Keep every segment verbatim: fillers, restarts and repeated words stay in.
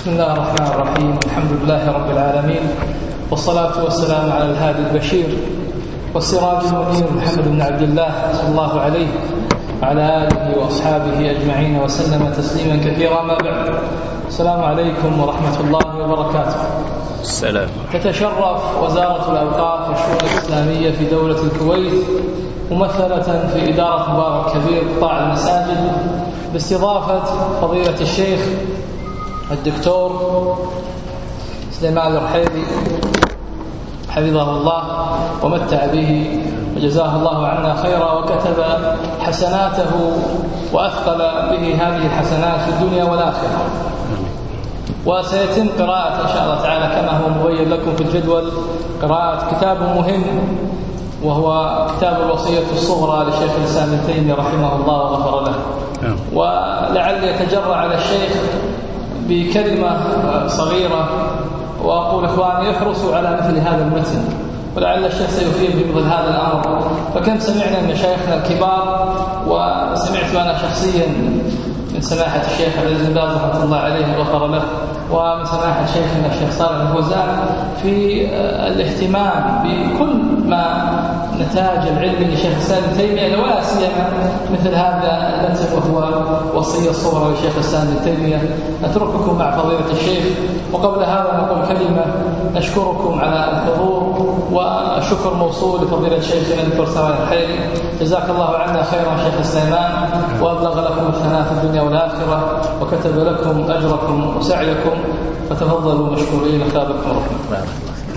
بسم الله الرحمن الرحيم. الحمد لله رب العالمين، والصلاة والسلام على الهادي البشير والسراج المنير محمد بن عبد الله صلى الله عليه وعلى آله وأصحابه أجمعين وسلم تسليما كثيرا. ما بعد، السلام عليكم ورحمة الله وبركاته. السلام. تتشرف وزارة الأوقاف والشؤون الإسلامية في دولة الكويت ممثلة في إدارة مبارك كبير قطاع المساجد باستضافة فضيلة الشيخ الدكتور سليمان الرحيلي حفظه الله ومتع به وجزاه الله عنا خيرا، وكتب حسناته وأثقل به هذه الحسنات في الدنيا والآخرة. وسيتم قراءة إن شاء الله تعالى كما هو مبين لكم في الجدول قراءة كتاب مهم، وهو كتاب الوصية الصغرى لشيخ الإسلام ابن تيمية رحمه الله وغفر له. ولعل يتجرأ على الشيخ بكلمة صغيرة وأقول إخواني احرصوا على مثل هذا المتن، ولعل الشيخ سيفيد بمثل هذا الأمر. فكم سمعنا من مشايخنا الكبار، وسمعت أنا شخصيا من سماحة الشيخ عبد العزيز بن باز رحمة الله عليه وغفر له، ومن سماحة شيخنا الشيخ صالح الفوزان في الاهتمام بكل ما نتاج العلم لشيخ الإسلام ابن تيمية، ولا سيما مثل هذا المتن وهو وصية الصغرى لشيخ الإسلام ابن تيمية. أترككم مع فضيلة الشيخ، وقبل هذا نقول كلمة نشكركم على الحضور، والشكر موصول لفضيلة شيخنا الدكتور سليمان الرحيلي، جزاك الله عنا خيرا شيخ سليمان، وأبلغ لكم الثناء في الدنيا والآخرة، وكتب لكم أجركم وسعيكم، فتفضلوا مشكورين أثابكم رحمة الله.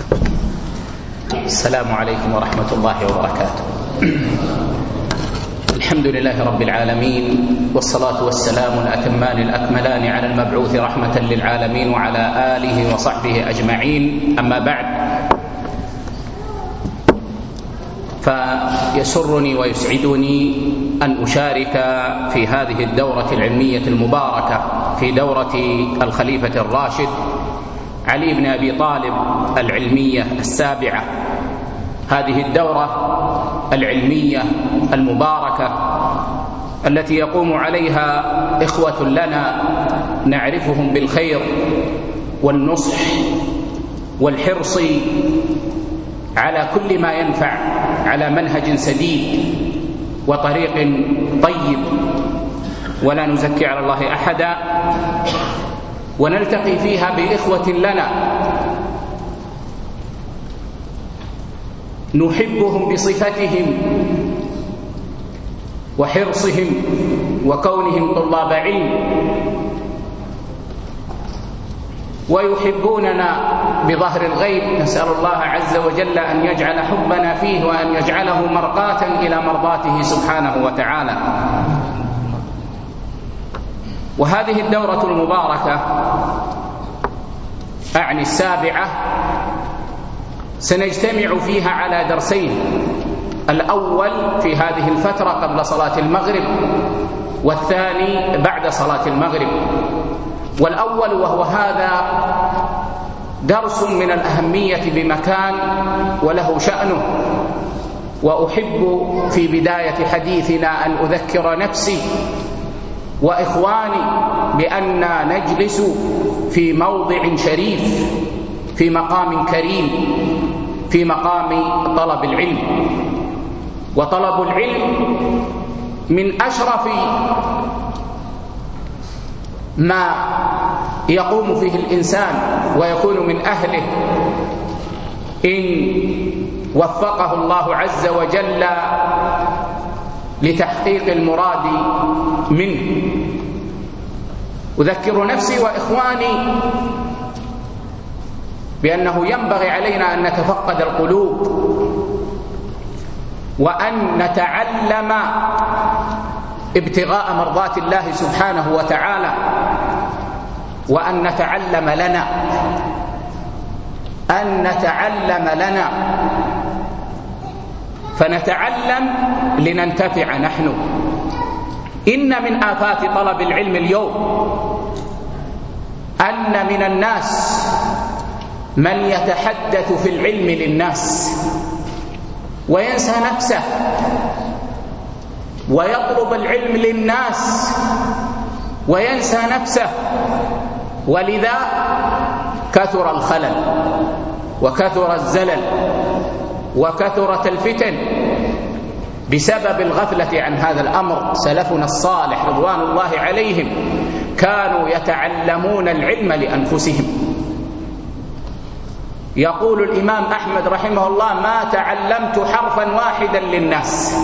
السلام عليكم ورحمة الله وبركاته. الحمد لله رب العالمين، والصلاة والسلام الأتمان الأكملان على المبعوث رحمة للعالمين وعلى آله وصحبه أجمعين. أما بعد، فيسرني ويسعدني أن أشارك في هذه الدورة العلمية المباركة في دورة الخليفة الراشد علي بن أبي طالب العلمية السابعة. هذه الدورة العلمية المباركة التي يقوم عليها إخوة لنا نعرفهم بالخير والنصح والحرص على كل ما ينفع على منهج سديد وطريق طيب، ولا نزكي على الله أحدا، ونلتقي فيها بإخوة لنا نحبهم بصفتهم وحرصهم وكونهم طلاب علم، ويحبوننا بظهر الغيب. نسأل الله عز وجل أن يجعل حبنا فيه وأن يجعله مرقاة إلى مرضاته سبحانه وتعالى. وهذه الدورة المباركة أعني السابعة سنجتمع فيها على درسين: الأول في هذه الفترة قبل صلاة المغرب، والثاني بعد صلاة المغرب. والأول وهو هذا درس من الأهمية بمكان وله شأنه، وأحب في بداية حديثنا أن أذكر نفسي وإخواني بأننا نجلس في موضع شريف، في مقام كريم، في مقام طلب العلم. وطلب العلم من أشرف ما يقوم فيه الإنسان ويكون من أهله إن وفقه الله عز وجل لتحقيق المراد منه. أذكر نفسي وإخواني بأنه ينبغي علينا أن نتفقد القلوب، وأن نتعلم ابتغاء مرضات الله سبحانه وتعالى، وأن نتعلم لنا أن نتعلم لنا فنتعلم لننتفع نحن. إن من آفات طلب العلم اليوم أن من الناس من يتحدث في العلم للناس وينسى نفسه، ويطلب العلم للناس وينسى نفسه، ولذا كثر الخلل وكثر الزلل وكثرت الفتن بسبب الغفلة عن هذا الأمر. سلفنا الصالح رضوان الله عليهم كانوا يتعلمون العلم لأنفسهم. يقول الإمام أحمد رحمه الله: ما تعلمت حرفا واحدا للناس.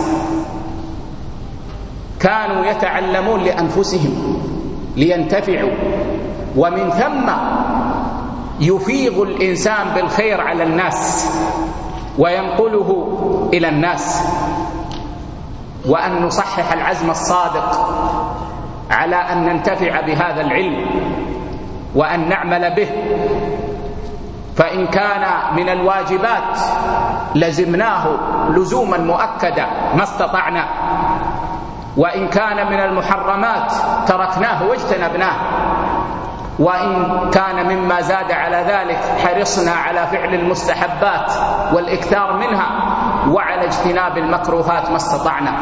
كانوا يتعلمون لأنفسهم لينتفعوا، ومن ثم يفيض الإنسان بالخير على الناس وينقله إلى الناس. وأن نصحح العزم الصادق على أن ننتفع بهذا العلم وأن نعمل به، فإن كان من الواجبات لزمناه لزوما مؤكدا ما استطعنا، وإن كان من المحرمات تركناه واجتنبناه، وإن كان مما زاد على ذلك حرصنا على فعل المستحبات والإكثار منها وعلى اجتناب المكروهات ما استطعنا.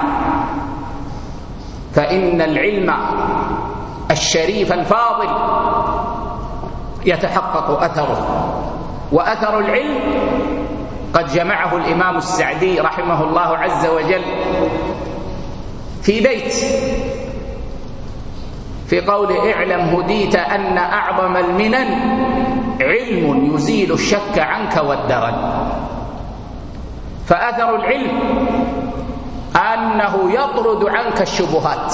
فإن العلم الشريف الفاضل يتحقق أثره، وأثر العلم قد جمعه الإمام السعدي رحمه الله عز وجل في بيت في قوله: اعلم هديت أن أعظم المنن علم يزيل الشك عنك والدرن. فأثر العلم أنه يطرد عنك الشبهات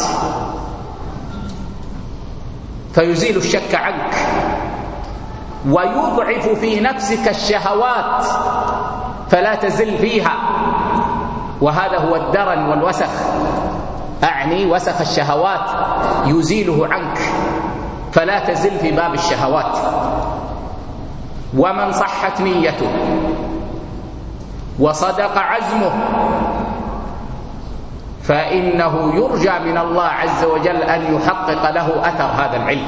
فيزيل الشك عنك، ويضعف في نفسك الشهوات فلا تزل فيها، وهذا هو الدرن والوسخ، أعني وسخ الشهوات يزيله عنك فلا تزل في باب الشهوات. ومن صحت نيته وصدق عزمه فإنه يرجى من الله عز وجل أن يحقق له أثر هذا العلم.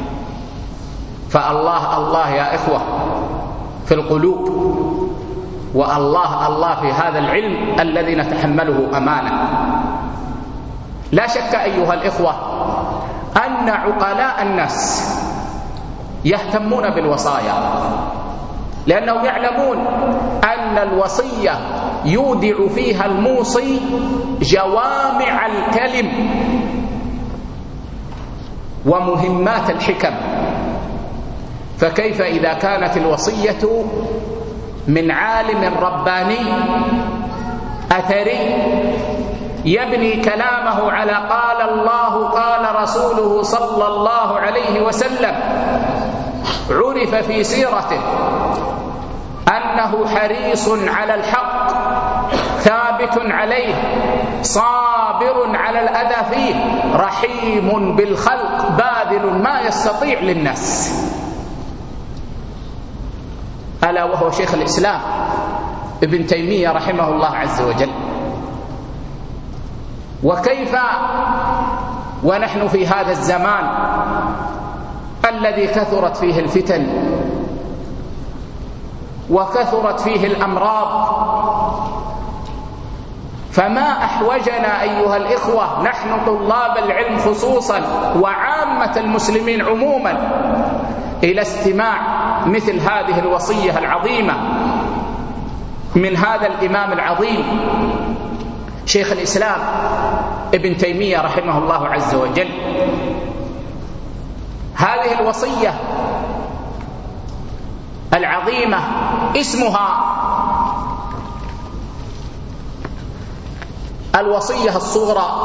فالله الله يا إخوة في القلوب، والله الله في هذا العلم الذي نتحمله أمانة. لا شك أيها الإخوة أن عقلاء الناس يهتمون بالوصايا، لأنهم يعلمون أن الوصية يودع فيها الموصي جوامع الكلم ومهمات الحكم. فكيف إذا كانت الوصية من عالم رباني أثري يبني كلامه على قال الله قال رسوله صلى الله عليه وسلم، عرف في سيرته أنه حريص على الحق ثابت عليه صابر على الأذى فيه رحيم بالخلق باذل ما يستطيع للناس، ألا وهو شيخ الإسلام ابن تيمية رحمه الله عز وجل. وكيف ونحن في هذا الزمان الذي كثرت فيه الفتن وكثرت فيه الأمراض، فما أحوجنا أيها الإخوة نحن طلاب العلم خصوصا وعامة المسلمين عموما إلى استماع مثل هذه الوصية العظيمة من هذا الإمام العظيم شيخ الإسلام ابن تيمية رحمه الله عز وجل. هذه الوصية العظيمة اسمها الوصية الصغرى،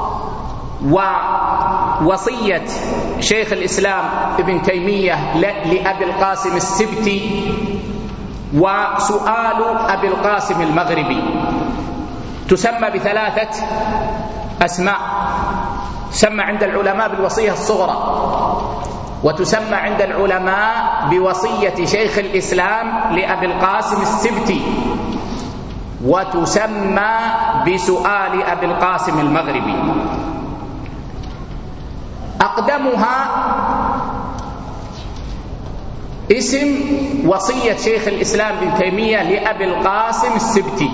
ووصية شيخ الإسلام ابن تيمية لأبي القاسم السبتي، وسؤال أبي القاسم المغربي. تسمى بثلاثة أسماء: تسمى عند العلماء بالوصية الصغرى، وتسمى عند العلماء بوصية شيخ الإسلام لأبي القاسم السبتي، وتسمى بسؤال أبي القاسم المغربي. أقدمها اسم وصية شيخ الإسلام ابن تيمية لأبي القاسم السبتي،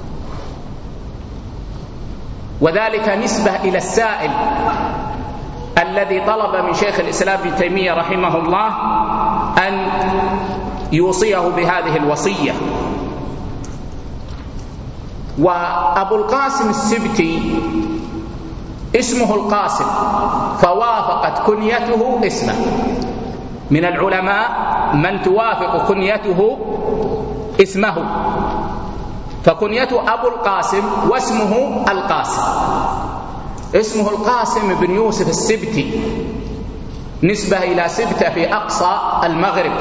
وذلك نسبة إلى السائل الذي طلب من شيخ الإسلام ابن تيمية رحمه الله أن يوصيه بهذه الوصية. وأبو القاسم السبتي اسمه القاسم، فوافقت كنيته اسمه. من العلماء من توافق كنيته اسمه، فكنيته أبو القاسم واسمه القاسم. اسمه القاسم بن يوسف السبتي، نسبة إلى سبتة في أقصى المغرب،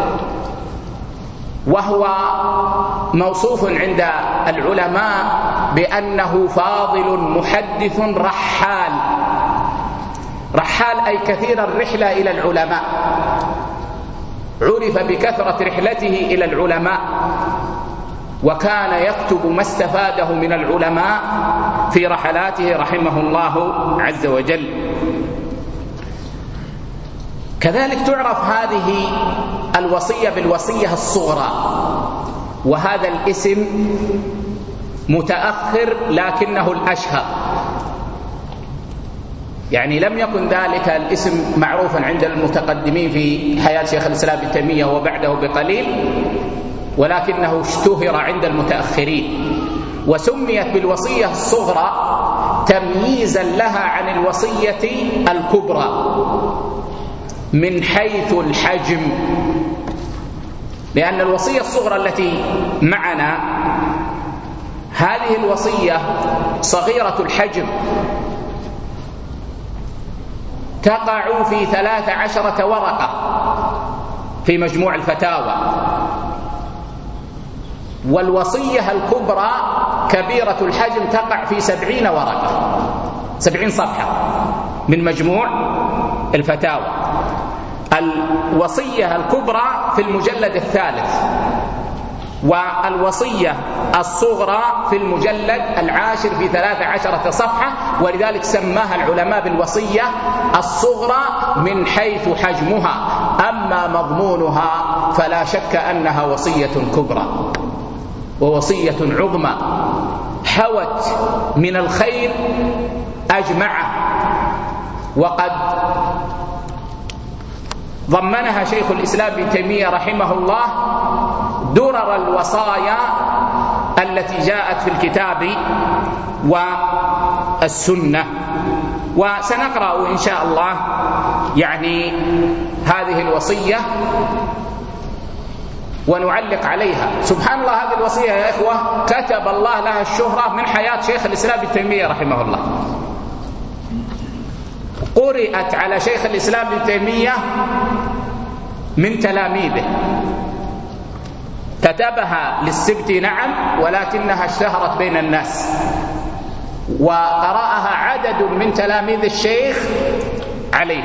وهو موصوف عند العلماء بأنه فاضل محدث رحال. رحال أي كثير الرحلة إلى العلماء، عرف بكثرة رحلته إلى العلماء، وكان يكتب ما استفاده من العلماء في رحلاته رحمه الله عز وجل. كذلك تعرف هذه الوصية بالوصية الصغرى، وهذا الاسم متأخر لكنه الأشهر، يعني لم يكن ذلك الاسم معروفا عند المتقدمين في حياة شيخ الإسلام ابن تيمية وبعده بقليل، ولكنه اشتهر عند المتأخرين، وسميت بالوصية الصغرى تمييزا لها عن الوصية الكبرى من حيث الحجم، لأن الوصية الصغرى التي معنا هذه الوصية صغيرة الحجم، تقع في ثلاث عشرة ورقة في مجموع الفتاوى، والوصية الكبرى كبيرة الحجم تقع في سبعين ورقة، سبعين صفحة من مجموع الفتاوى. الوصية الكبرى في المجلد الثالث، والوصية الصغرى في المجلد العاشر في ثلاث عشرة صفحة، ولذلك سماها العلماء بالوصية الصغرى من حيث حجمها. أما مضمونها فلا شك أنها وصية كبرى ووصية عظمى حوت من الخير أجمعه، وقد ضمنها شيخ الإسلام ابن تيمية رحمه الله درر الوصايا التي جاءت في الكتاب والسنة. وسنقرأ إن شاء الله يعني هذه الوصية ونعلق عليها. سبحان الله، هذه الوصية يا إخوة كتب الله لها الشهرة من حياة شيخ الإسلام ابن تيمية رحمه الله. قرأت على شيخ الإسلام ابن تيمية من تلاميذه، كتبها للسبتي نعم، ولكنها اشتهرت بين الناس، وقرأها عدد من تلاميذ الشيخ عليه،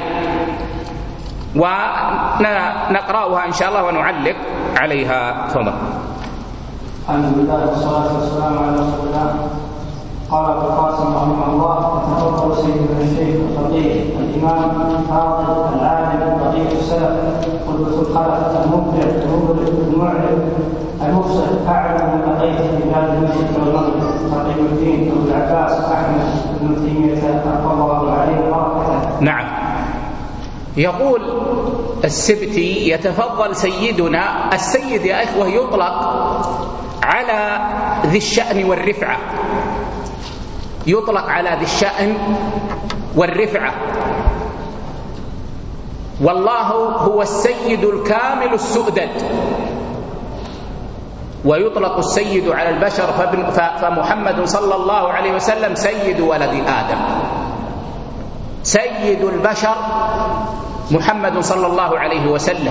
ونقرأها إن شاء الله ونعلق عليها. تفضل. الحمد لله والصلاة والسلام على رسول الله. قال ابو القاسم رحمه الله: تفضل سيدنا الشيخ الفقيه الامام الفاضل العالم فقيه السلف قدوة الخلف المبدع المبرر المعلم المفسد اعلم من لقيت في بلاد المشرق والمغرب تقي الدين ابو العباس احمد بن تيميه رحمه الله عليه بركته. نعم. يقول السبتي: يتفضل سيدنا. السيد يا إخوة يطلق على ذي الشأن والرفعة، يطلق على ذي الشأن والرفعة، والله هو السيد الكامل السؤدد. ويطلق السيد على البشر، فمحمد صلى الله عليه وسلم سيد ولد آدم، سيد البشر محمد صلى الله عليه وسلم.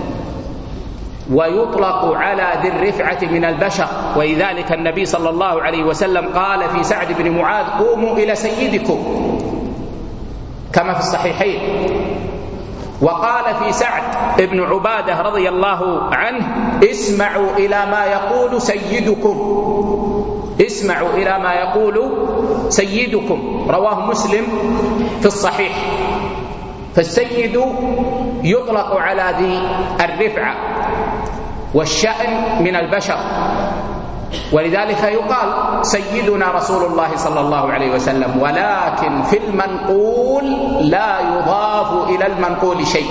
ويطلق على ذي الرفعة من البشر، ولذلك النبي صلى الله عليه وسلم قال في سعد بن معاذ: قوموا إلى سيدكم، كما في الصحيحين. وقال في سعد بن عبادة رضي الله عنه: اسمعوا إلى ما يقول سيدكم، اسمعوا إلى ما يقول سيدكم، رواه مسلم في الصحيح. فالسيد يطلق على ذي الرفعة والشأن من البشر، ولذلك يقال سيدنا رسول الله صلى الله عليه وسلم، ولكن في المنقول لا يضاف إلى المنقول شيء.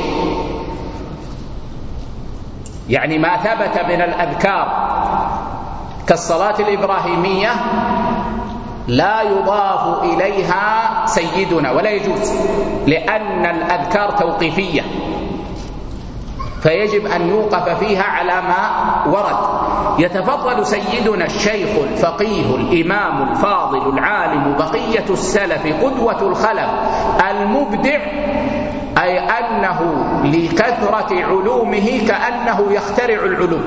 يعني ما ثبت من الأذكار كالصلاة الإبراهيمية لا يضاف إليها سيدنا ولا يجوز، لأن الأذكار توقيفية، فيجب أن يوقف فيها على ما ورد. يتفضل سيدنا الشيخ الفقيه الإمام الفاضل العالم بقية السلف قدوة الخلف المبدع، أي أنه لكثرة علومه كأنه يخترع العلوم،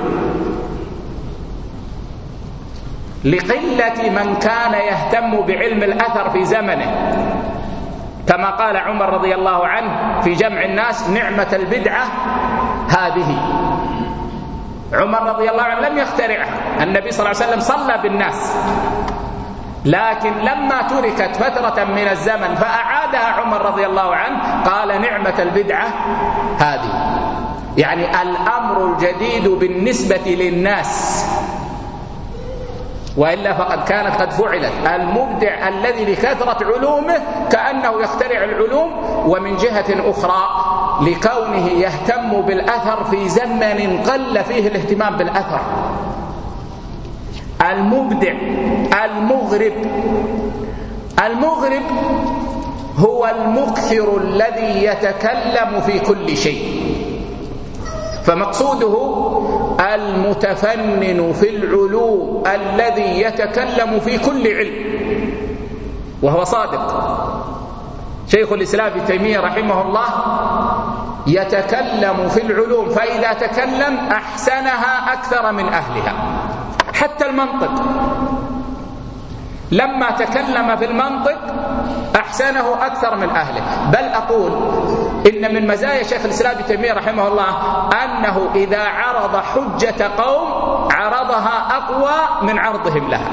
لقلة من كان يهتم بعلم الأثر في زمنه، كما قال عمر رضي الله عنه في جمع الناس: نعمة البدعة هذه. عمر رضي الله عنه لم يخترعها، النبي صلى الله عليه وسلم صلى بالناس، لكن لما تركت فترة من الزمن فأعادها عمر رضي الله عنه قال: نعمة البدعة هذه. يعني الأمر الجديد بالنسبة للناس، وإلا فقد كانت قد فعلت. المبدع الذي لكثرة علومه كأنه يخترع العلوم، ومن جهة أخرى لكونه يهتم بالأثر في زمن قل فيه الاهتمام بالأثر. المبدع المغرب، المغرب هو المكثر الذي يتكلم في كل شيء، فمقصوده المتفنن في العلوم الذي يتكلم في كل علم، وهو صادق. شيخ الإسلام ابن تيمية رحمه الله يتكلم في العلوم، فإذا تكلم أحسنها أكثر من أهلها. حتى المنطق، لما تكلم في المنطق أحسنه أكثر من أهله. بل أقول إن من مزايا شيخ الإسلام ابن تيمية رحمه الله أنه إذا عرض حجة قوم عرضها أقوى من عرضهم لها،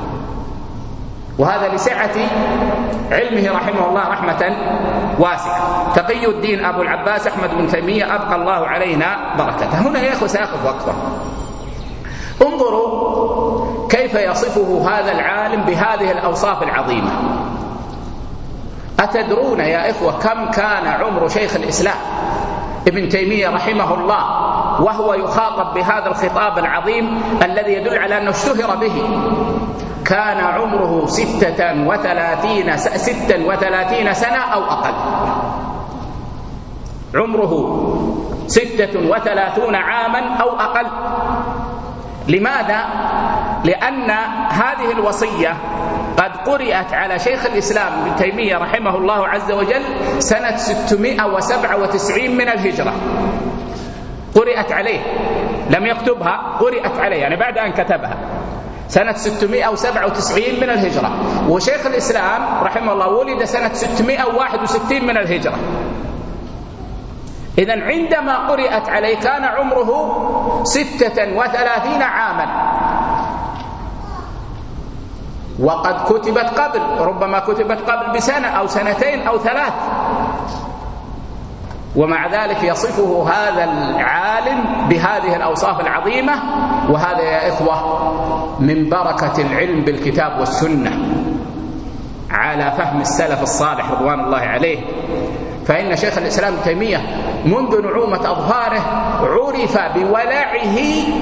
وهذا لسعة علمه رحمه الله رحمة واسعة. تقي الدين أبو العباس أحمد بن تيمية أبقى الله علينا بركته. هنا يا أخوة سأقف وقفة، انظروا كيف يصفه هذا العالم بهذه الأوصاف العظيمة. أتدرون يا إخوة كم كان عمر شيخ الإسلام ابن تيمية رحمه الله وهو يخاطب بهذا الخطاب العظيم الذي يدل على أنه اشتهر به؟ كان عمره ستة وثلاثين, ستة وثلاثين سنة أو أقل. عمره ستة وثلاثون عاما أو أقل. لماذا؟ لأن هذه الوصية قد قرأت على شيخ الإسلام ابن تيمية رحمه الله عز وجل سنة ستمائة وسبعة وتسعين من الهجرة. قرأت عليه، لم يكتبها، قرأت عليه يعني بعد أن كتبها سنة ستمائة وسبعة وتسعين من الهجرة. وشيخ الإسلام رحمه الله ولد سنة ستمائة وواحد وستين من الهجرة. إذن عندما قرأت عليه كان عمره ستة وثلاثين عاما، وقد كتبت قبل، ربما كتبت قبل بسنة أو سنتين أو ثلاث، ومع ذلك يصفه هذا العالم بهذه الأوصاف العظيمة. وهذا يا إخوة من بركة العلم بالكتاب والسنة على فهم السلف الصالح رضوان الله عليه. فإن شيخ الإسلام ابن تيمية منذ نعومة أظهاره عرف بولعه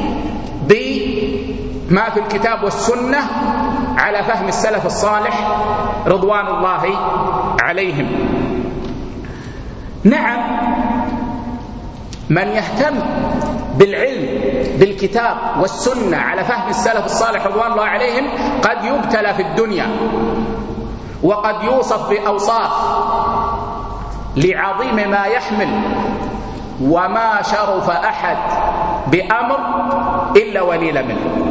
بما في الكتاب والسنة على فهم السلف الصالح رضوان الله عليهم. نعم، من يهتم بالعلم بالكتاب والسنة على فهم السلف الصالح رضوان الله عليهم قد يبتلى في الدنيا، وقد يوصف بأوصاف لعظيم ما يحمل، وما شرف أحد بأمر إلا وليل منه.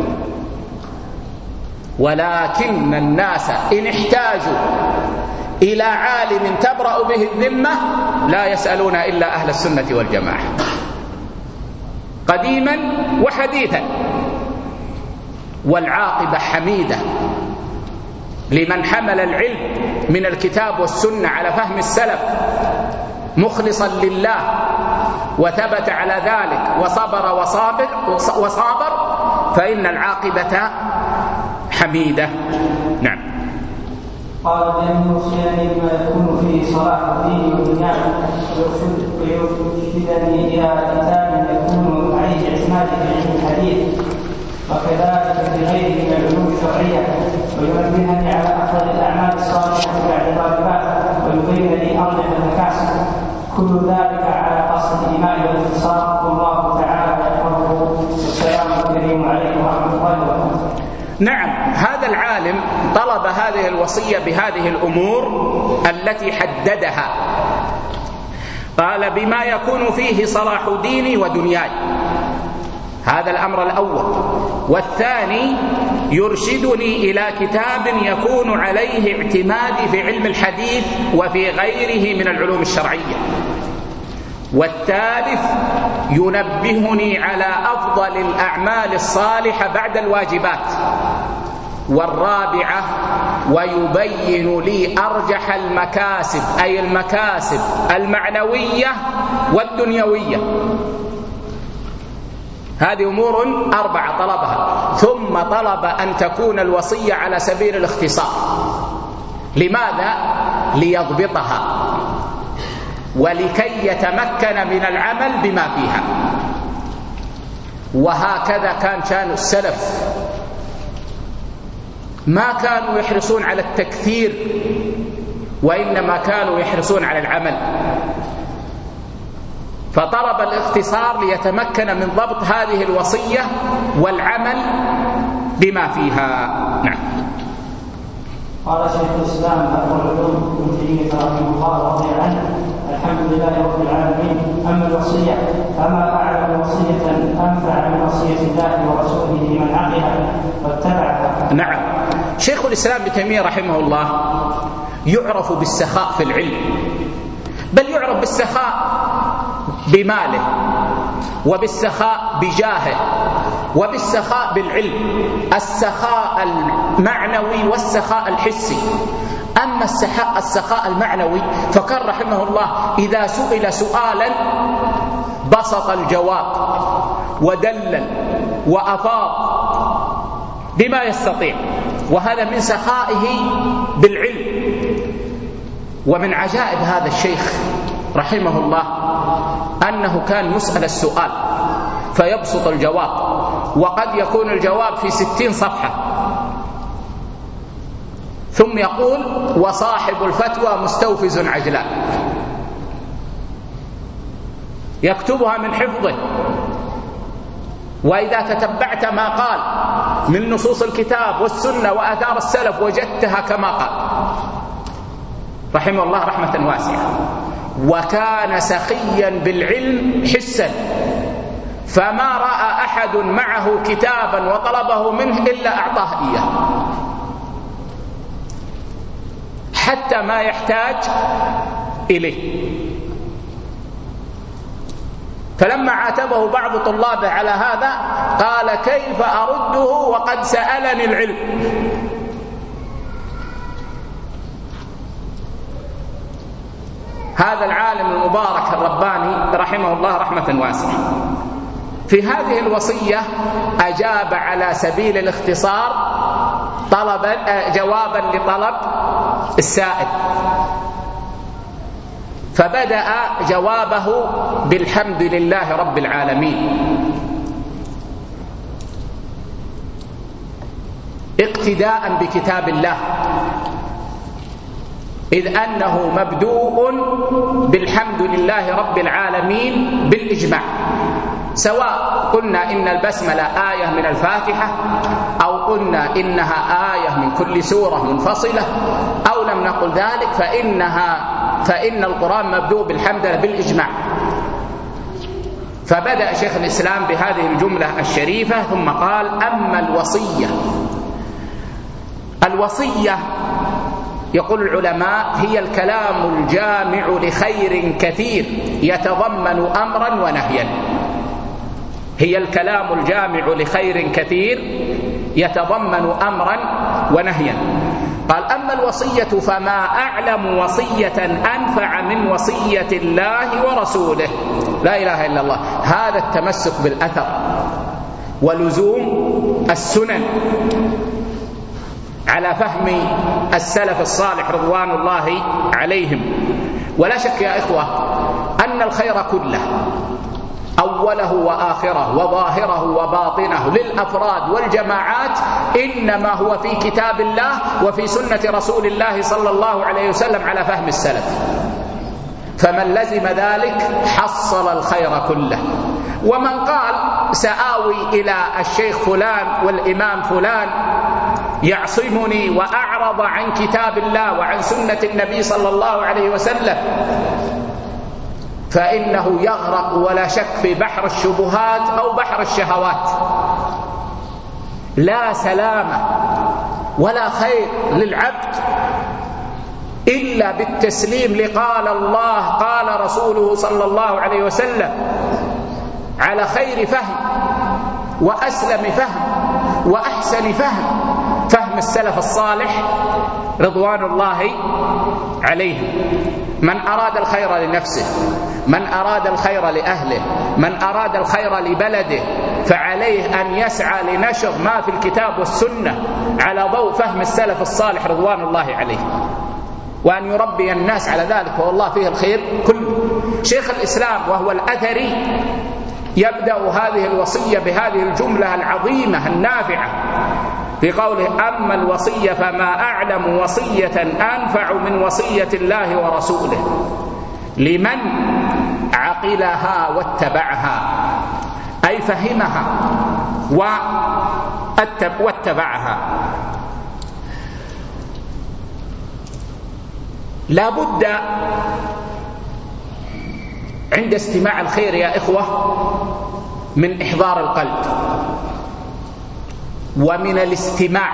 ولكن الناس إن احتاجوا إلى عالم تبرأ به الذمة لا يسألون إلا أهل السنة والجماعة قديما وحديثا. والعاقبة حميدة لمن حمل العلم من الكتاب والسنة على فهم السلف مخلصا لله وثبت على ذلك وصبر وصابر وصابر فإن العاقبة حميدة. نعم. قال لأن يوصيني بما يكون فيه صلاح الدين والدنيا ويرشدني إلى كتاب يكون عليه اعتمادي في علم الحديث وكذلك في غيره من العلوم الشرعية، وينبهني على أفضل الأعمال الصالحة بعد الواجبات، ويبين لي أرجح المكاسب، كل ذلك على قصد الإيمان والاختصار. والله تعالى يحفظه. والسلام الكريم عليكم ورحمة الله وبركاته. نعم، هذا العالم طلب هذه الوصية بهذه الأمور التي حددها. قال بما يكون فيه صلاح ديني ودنياي، هذا الأمر الأول. والثاني يرشدني إلى كتاب يكون عليه اعتمادي في علم الحديث وفي غيره من العلوم الشرعية. والثالث ينبهني على أفضل الأعمال الصالحة بعد الواجبات. والرابعة ويبين لي أرجح المكاسب، أي المكاسب المعنوية والدنيوية. هذه أمور أربعة طلبها. ثم طلب أن تكون الوصية على سبيل الاختصار. لماذا؟ ليضبطها ولكي يتمكن من العمل بما فيها. وهكذا كان شأن السلف، ما كانوا يحرصون على التكثير وإنما كانوا يحرصون على العمل، فطلب الاختصار ليتمكن من ضبط هذه الوصية والعمل بما فيها. نعم. قال شيخ الإسلام أبو العلوم ابن تيمية رحمه الله رضي عنه: الحمد لله رب العالمين. أما الوصية فما أعلم وصية أنفع من وصية الله ورسوله لمن عقلها واتبعها. نعم. شيخ الإسلام ابن تيمية رحمه الله يعرف بالسخاء في العلم، بل يعرف بالسخاء بماله وبالسخاء بجاهه وبالسخاء بالعلم، السخاء المعنوي والسخاء الحسي. أما السخاء, السخاء المعنوي فكان رحمه الله إذا سئل سؤالا بسط الجواب ودلل وأفاض بما يستطيع، وهذا من سخائه بالعلم. ومن عجائب هذا الشيخ رحمه الله أنه كان يسأل السؤال فيبسط الجواب، وقد يكون الجواب في ستين صفحة، ثم يقول: وصاحب الفتوى مستوفز عجلان، يكتبها من حفظه. وإذا تتبعت ما قال من نصوص الكتاب والسنة وآثار السلف وجدتها كما قال رحمه الله رحمة واسعة. وكان سخيا بالعلم حسا، فما رأى أحد معه كتابا وطلبه منه إلا أعطاه إياه، حتى ما يحتاج إليه. فلما عاتبه بعض طلابه على هذا قال: كيف أرده وقد سألني العلم؟ هذا العالم المبارك الرباني رحمه الله رحمة واسعة في هذه الوصية أجاب على سبيل الاختصار طلبا جوابا لطلب السائل، فبدأ جوابه بالحمد لله رب العالمين، اقتداء بكتاب الله، إذ أنه مبدوء بالحمد لله رب العالمين بالإجماع، سواء قلنا إن البسملة آية من الفاتحة أو قلنا إنها آية من كل سورة منفصلة أو لم نقل ذلك، فإنها فإن القرآن مبدوء بالحمد لله بالإجماع. فبدأ شيخ الإسلام بهذه الجملة الشريفة ثم قال: أما الوصية، الوصية يقول العلماء هي الكلام الجامع لخير كثير يتضمن أمرا ونهيا، هي الكلام الجامع لخير كثير يتضمن أمرا ونهيا. قال: أما الوصية فما أعلم وصية أنفع من وصية الله ورسوله. لا إله إلا الله. هذا التمسك بالأثر ولزوم السنن على فهم السلف الصالح رضوان الله عليهم. ولا شك يا إخوة أن الخير كله أوله وآخره وظاهره وباطنه للأفراد والجماعات إنما هو في كتاب الله وفي سنة رسول الله صلى الله عليه وسلم على فهم السلف. فمن لزم ذلك حصل الخير كله. ومن قال سآوي إلى الشيخ فلان والإمام فلان يعصمني وأعرض عن كتاب الله وعن سنة النبي صلى الله عليه وسلم فإنه يغرق ولا شك في بحر الشبهات أو بحر الشهوات. لا سلامة ولا خير للعبد إلا بالتسليم لقال الله قال رسوله صلى الله عليه وسلم على خير فهم وأسلم فهم وأحسن فهم، فهم السلف الصالح رضوان الله عليهم. من أراد الخير لنفسه، من أراد الخير لأهله، من أراد الخير لبلده، فعليه أن يسعى لنشر ما في الكتاب والسنة على ضوء فهم السلف الصالح رضوان الله عليهم، وأن يربي الناس على ذلك، والله فيه الخير كله. شيخ الإسلام وهو الأثري يبدأ هذه الوصية بهذه الجملة العظيمة النافعة في قوله: أما الوصية فما أعلم وصية أنفع من وصية الله ورسوله لمن عقلها واتبعها، أي فهمها واتبعها. لا بد عند استماع الخير يا إخوة من إحضار القلب ومن الاستماع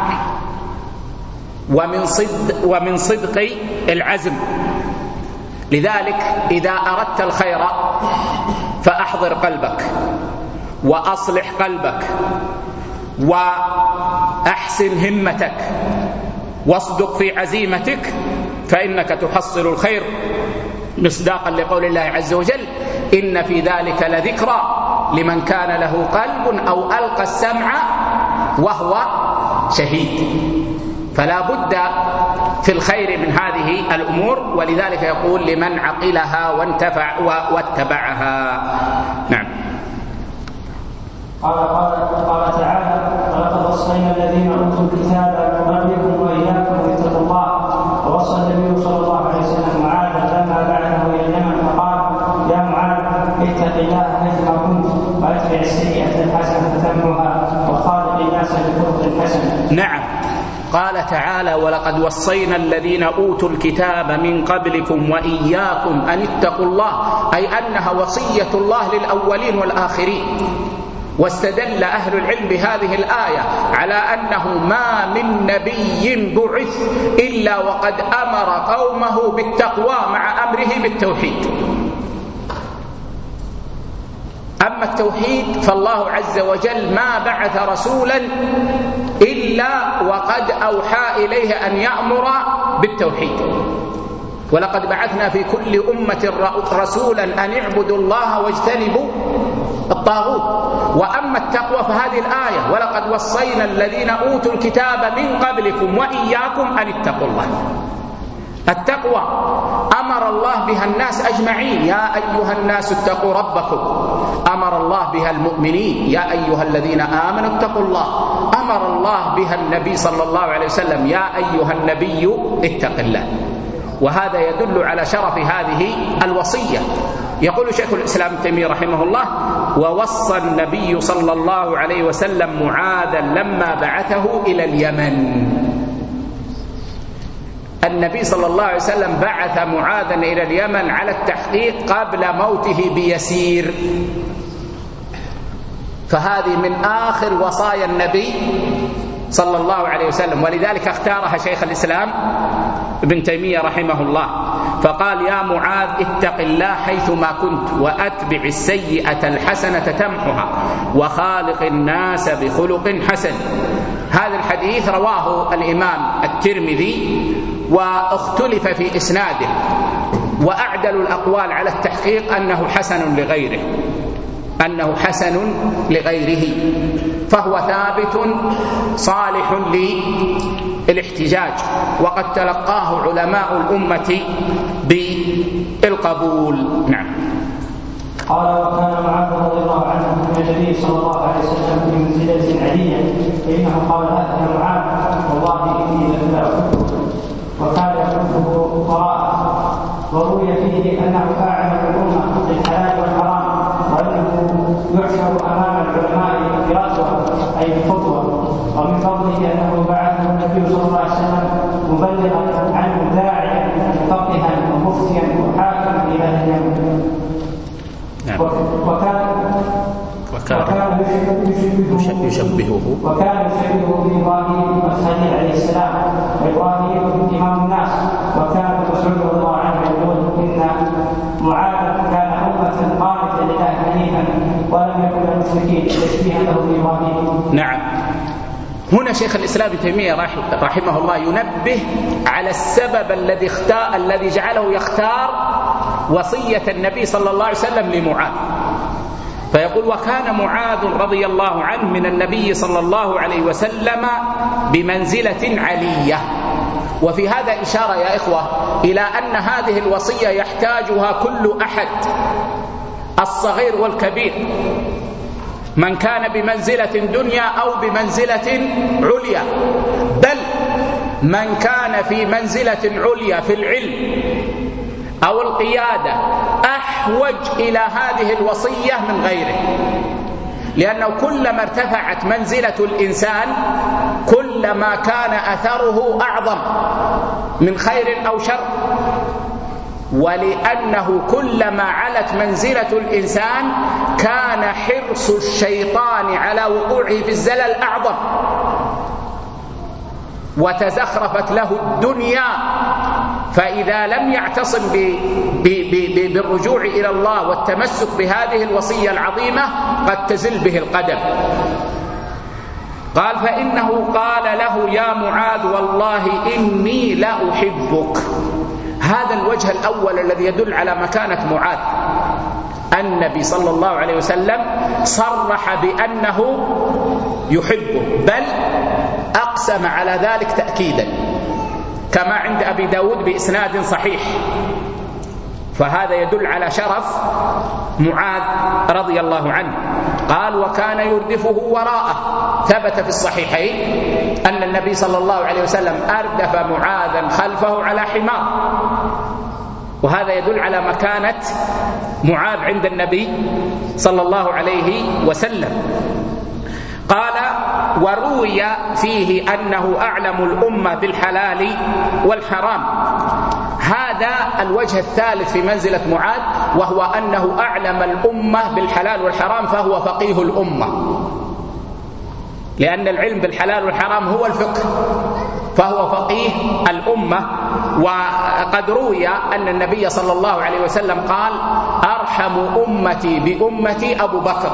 ومن صدق ومن صدق العزم. لذلك إذا أردت الخير فأحضر قلبك وأصلح قلبك وأحسن همتك واصدق في عزيمتك، فإنك تحصل الخير، مصداقا لقول الله عز وجل: إن في ذلك لذكرى لمن كان له قلب أو ألقى السمع وهو شهيد. فلا بد في الخير من هذه الأمور، ولذلك يقول: لمن عقلها وانتفع واتبعها. نعم. قال قال تعالى: ولقد وصينا الذين أوتوا الكتاب من قبلكم وإياكم أن اتقوا الله. ووصى النبي صلى الله عليه وسلم معاذ لما بعثه إلى اليمن فقال: يا معاذ اتق الله حيثما كنت واتبع السيئة الحسنة تمحها وخالق الناس بخلق حسن. نعم. قال تعالى: ولقد وصينا الذين أوتوا الكتاب من قبلكم وإياكم أن اتقوا الله، أي أنها وصية الله للأولين والآخرين. واستدل أهل العلم بهذه الآية على أنه ما من نبي بعث إلا وقد أمر قومه بالتقوى مع أمره بالتوحيد. أما التوحيد فالله عز وجل ما بعث رسولا إلا وقد أوحى إليه أن يأمر بالتوحيد. ولقد بعثنا في كل أمة رسولا أن اعبدوا الله واجتنبوا الطاغوت. وأما التقوى فهذه الآية: ولقد وصينا الذين أوتوا الكتاب من قبلكم وإياكم أن اتقوا الله. التقوى أمر الله بها الناس أجمعين: يا أيها الناس اتقوا ربكم. أمر الله بها المؤمنين: يا أيها الذين آمنوا اتقوا الله. أمر الله بها النبي صلى الله عليه وسلم: يا أيها النبي اتق الله. وهذا يدل على شرف هذه الوصية. يقول شيخ الإسلام ابن تيمية رحمه الله: ووصى النبي صلى الله عليه وسلم معاذا لما بعثه إلى اليمن. النبي صلى الله عليه وسلم بعث معاذا إلى اليمن على التحقيق قبل موته بيسير، فهذه من آخر وصايا النبي صلى الله عليه وسلم، ولذلك اختارها شيخ الإسلام ابن تيمية رحمه الله، فقال: يا معاذ اتق الله حيثما كنت وأتبع السيئة الحسنة تمحها وخالق الناس بخلق حسن. هذا الحديث رواه الإمام الترمذي واختلف في إسناده، وأعدل الأقوال على التحقيق أنه حسن لغيره. أنه حسن لغيره، فهو ثابت صالح للاحتجاج، وقد تلقاه علماء الأمة بالقبول. نعم. قال: وكان معاذ رضي الله عنه من النبي صلى الله عليه وسلم في منزلة عالية، فإنه قال: هذا معاذ والله إني لا أحبه، وكان يحبه وراءه. وروي فيه أنه أعلم الأمة بالحلال والحرام، وأنه يحشر أمام العلماء برأسه أي بخطوة. ومن فضله أنه بعثه النبي صلى الله عليه وسلم مبلغا عنه داعيا مفقها ومفتيا وحاكما إلى اليمن. وكان وكان يشبهه وكان يشبهه بإبراهيم الخليل عليه السلام، وإبراهيم إمام الناس. وكان مسعود رضي الله عنه يقول: إن معاذ كان أمة قانتا لله حنيفا ولم يكن المشركين تشبيها له بإبراهيم. نعم. هنا شيخ الإسلام ابن تيمية رحمه الله ينبه على السبب الذي اختار الذي جعله يختار وصية النبي صلى الله عليه وسلم لمعاذ، فيقول: وكان معاذ رضي الله عنه من النبي صلى الله عليه وسلم بمنزلة علية. وفي هذا إشارة يا إخوة إلى أن هذه الوصية يحتاجها كل أحد، الصغير والكبير، من كان بمنزلة دنيا أو بمنزلة عليا، بل من كان في منزلة عليا في العلم أو القيادة أحوج إلى هذه الوصية من غيره، لأنه كلما ارتفعت منزلة الإنسان كلما كان أثره أعظم من خير أو شر، ولأنه كلما علت منزلة الإنسان كان حرص الشيطان على وقوعه في الزلل أعظم، وتزخرفت له الدنيا، فإذا لم يعتصم ب... ب... ب... بالرجوع إلى الله والتمسك بهذه الوصية العظيمة قد تزل به القدم. قال: فإنه قال له: يا معاذ والله إني لا أحبك. هذا الوجه الأول الذي يدل على مكانة معاذ. النبي صلى الله عليه وسلم صرح بأنه يحبه، بل أقسم على ذلك تأكيدا، كما عند أبي داود بإسناد صحيح. فهذا يدل على شرف معاذ رضي الله عنه. قال: وكان يردفه وراءه. ثبت في الصحيحين أن النبي صلى الله عليه وسلم أردف معاذا خلفه على حمار، وهذا يدل على مكانة معاذ عند النبي صلى الله عليه وسلم. قال: وروي فيه أنه أعلم الأمة بالحلال والحرام. هذا الوجه الثالث في منزلة معاذ، وهو أنه أعلم الأمة بالحلال والحرام، فهو فقيه الأمة، لأن العلم بالحلال والحرام هو الفقه، فهو فقيه الأمة. وقد روي أن النبي صلى الله عليه وسلم قال: أرحم أمتي بأمتي أبو بكر،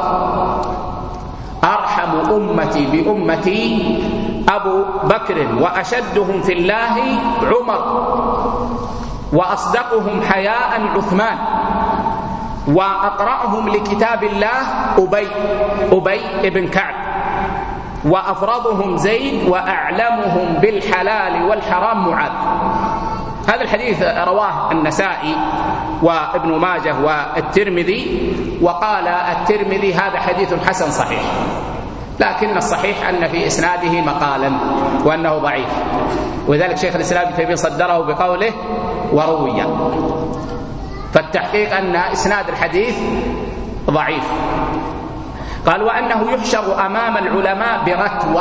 أرحم أمتي بأمتي أبو بكر، وأشدهم في الله عمر، وأصدقهم حياء عثمان، وأقرأهم لكتاب الله أبي أبي بن كعب، وأفرضهم زيد، وأعلمهم بالحلال والحرام معاذ. هذا الحديث رواه النسائي وابن ماجه والترمذي، وقال الترمذي: هذا حديث حسن صحيح، لكن الصحيح أن في إسناده مقالا وأنه ضعيف، وذلك شيخ الإسلام ابن تيمية صدره بقوله: وروي. فالتحقيق أن إسناد الحديث ضعيف. قال: وأنه يحشر أمام العلماء برتوة.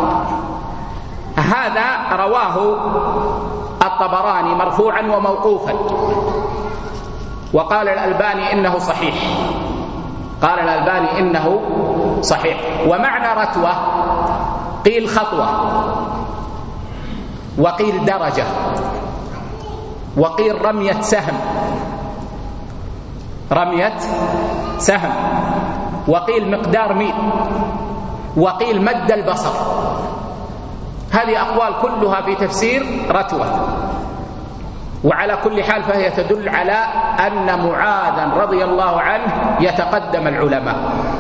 هذا رواه الطبراني مرفوعا وموقوفا، وقال الألباني إنه صحيح، قال الألباني إنه صحيح. ومعنى رتوة قيل خطوة، وقيل درجة، وقيل رمية سهم، رمية سهم، وقيل مقدار ميل، وقيل مد البصر. هذه أقوال كلها في تفسير رتوة. وعلى كل حال فهي تدل على أن معاذا رضي الله عنه يتقدم العلماء،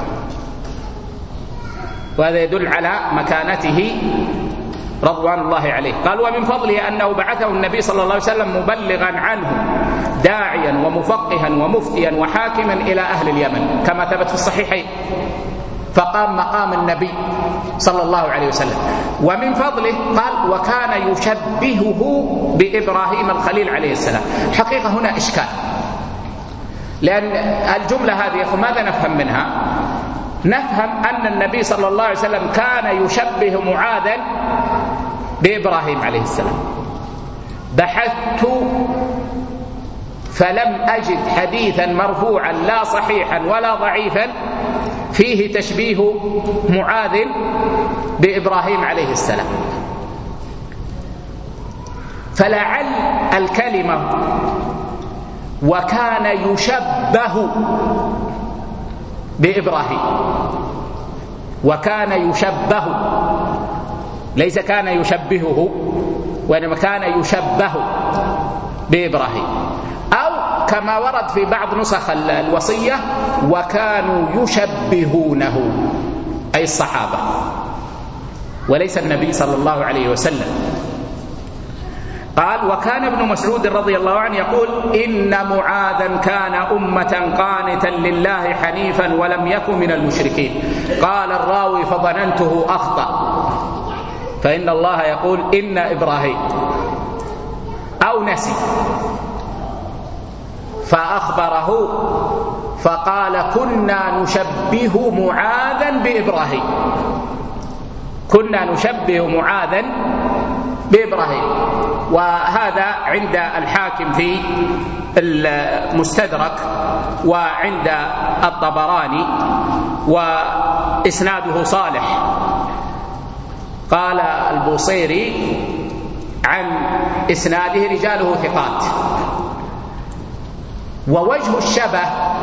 وهذا يدل على مكانته رضوان الله عليه. قال ومن فضله أنه بعثه النبي صلى الله عليه وسلم مبلغا عنه داعيا ومفقها ومفتيا وحاكما إلى أهل اليمن كما ثبت في الصحيحين، فقام مقام النبي صلى الله عليه وسلم. ومن فضله قال وكان يشبهه بإبراهيم الخليل عليه السلام. حقيقة هنا إشكال، لأن الجملة هذه ماذا نفهم منها؟ نفهم أن النبي صلى الله عليه وسلم كان يشبه معاذا بإبراهيم عليه السلام. بحثت فلم أجد حديثا مرفوعا لا صحيحا ولا ضعيفا فيه تشبيه معاذ بإبراهيم عليه السلام. فلعل الكلمة وكان يشبه بإبراهيم، وكان يشبه، ليس كان يشبهه وإنما كان يشبه بإبراهيم، أو كما ورد في بعض نسخ الوصية وكانوا يشبهونه، أي الصحابة وليس النبي صلى الله عليه وسلم. قال وكان ابن مسعود رضي الله عنه يقول إن معاذا كان أمة قانتا لله حنيفا ولم يكن من المشركين. قال الراوي فظننته أخطأ، فإن الله يقول إن إبراهيم، أو نسي فأخبره فقال كنا نشبه معاذا بإبراهيم، كنا نشبه معاذا بإبراهيم. وهذا عند الحاكم في المستدرك وعند الطبراني وإسناده صالح. قال البوصيري عن إسناده رجاله ثقات. ووجه الشبه